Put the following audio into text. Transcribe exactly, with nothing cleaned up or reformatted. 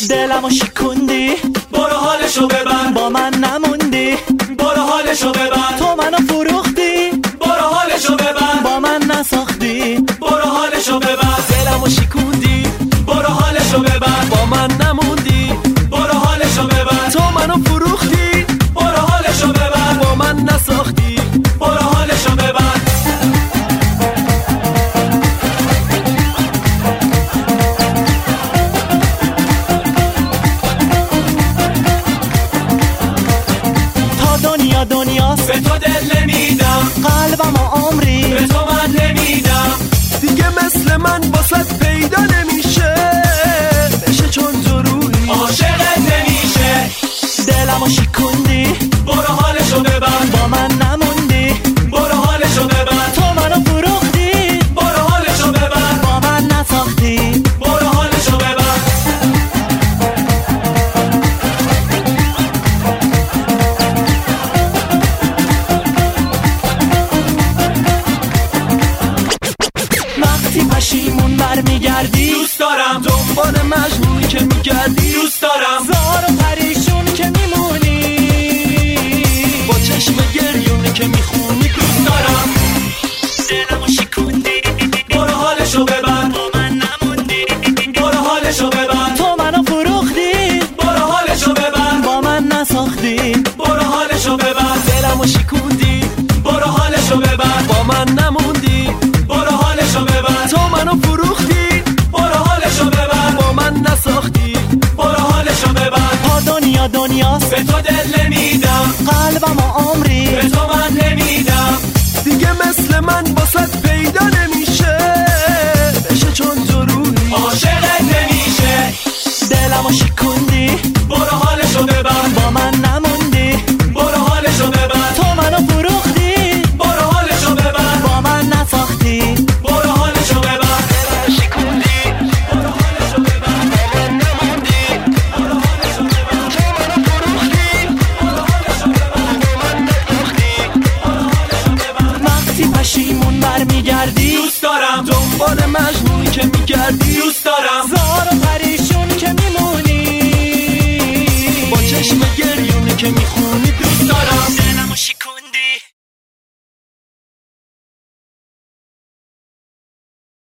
دلمو شکوندی، برو حالشو ببر. با من نموندی، برو حالشو ببر. تو منو فروختی، برو حالشو ببر. با من نساختی، برو حالشو ببر. دلمو شکوندی، برو حالشو ببر. با من نموندی، برو حالشو ببر. تو منو فروختی، برو حالشو ببر. با من نساختی، برو حالشو ببر. دنیا دنیاست، به تو دل نمیدم، قلبم و عمری به تو من نمیدم. دیگه مثل من باست پیدا نمیشه، بشه چون تو روی عاشقت نمیشه. دلمو شکوندی، برو حالشو ببر. با من نموندی، برو حالشو ببر. تو منو فروختی، برو حالشو ببر. با من نساختی، برو حالشو ببر. پشیمون برمیگردی، دوست دارم. دنبال مجنونی که میگردی، دوست دارم. زار و پریشون که میمونی، با چشم گریونی که میخونی، دوست دارم. دلمو شکوندی، برو حالشو ببر. با من نموندی، برو حالشو ببر. تو منو فروختی، برو حالشو ببر. با من نساختی، برو حالشو ببر. دلمو شکوندی، برو حالشو ببر. با من نموندی، برو حالشو ببر. تو منو فروختی، برو حالشو ببر. با من نساختی، برو حالشو ببر. تا دنیا دنیاست، به تو دل نمیدم، قلبم و عمری به تو من نمیدم. دیگه مثل من باست پیدا نمیشه، بشه چون تو روی عاشقت نمیشه. دلمو شکوندی، برو حالشو ببر. با من نموندی، برو حالشو ببر. تو منو فروختی، برو حالشو ببر. با من نساختی، برو حالشو ببر. دلمو شکوندی، برو حالشو ببر. با من نموندی، برو حالشو ببر. تو منو فروختی، برو حالشو ببر. با من نساختی، برو حالشو ببر. وقتی پشیمون برمیگردی، دوست دارم. دنبال مجنونی که میگردی، دوست دارم. زار و پریشون که میمونی، با چشم گریونی که میخونی.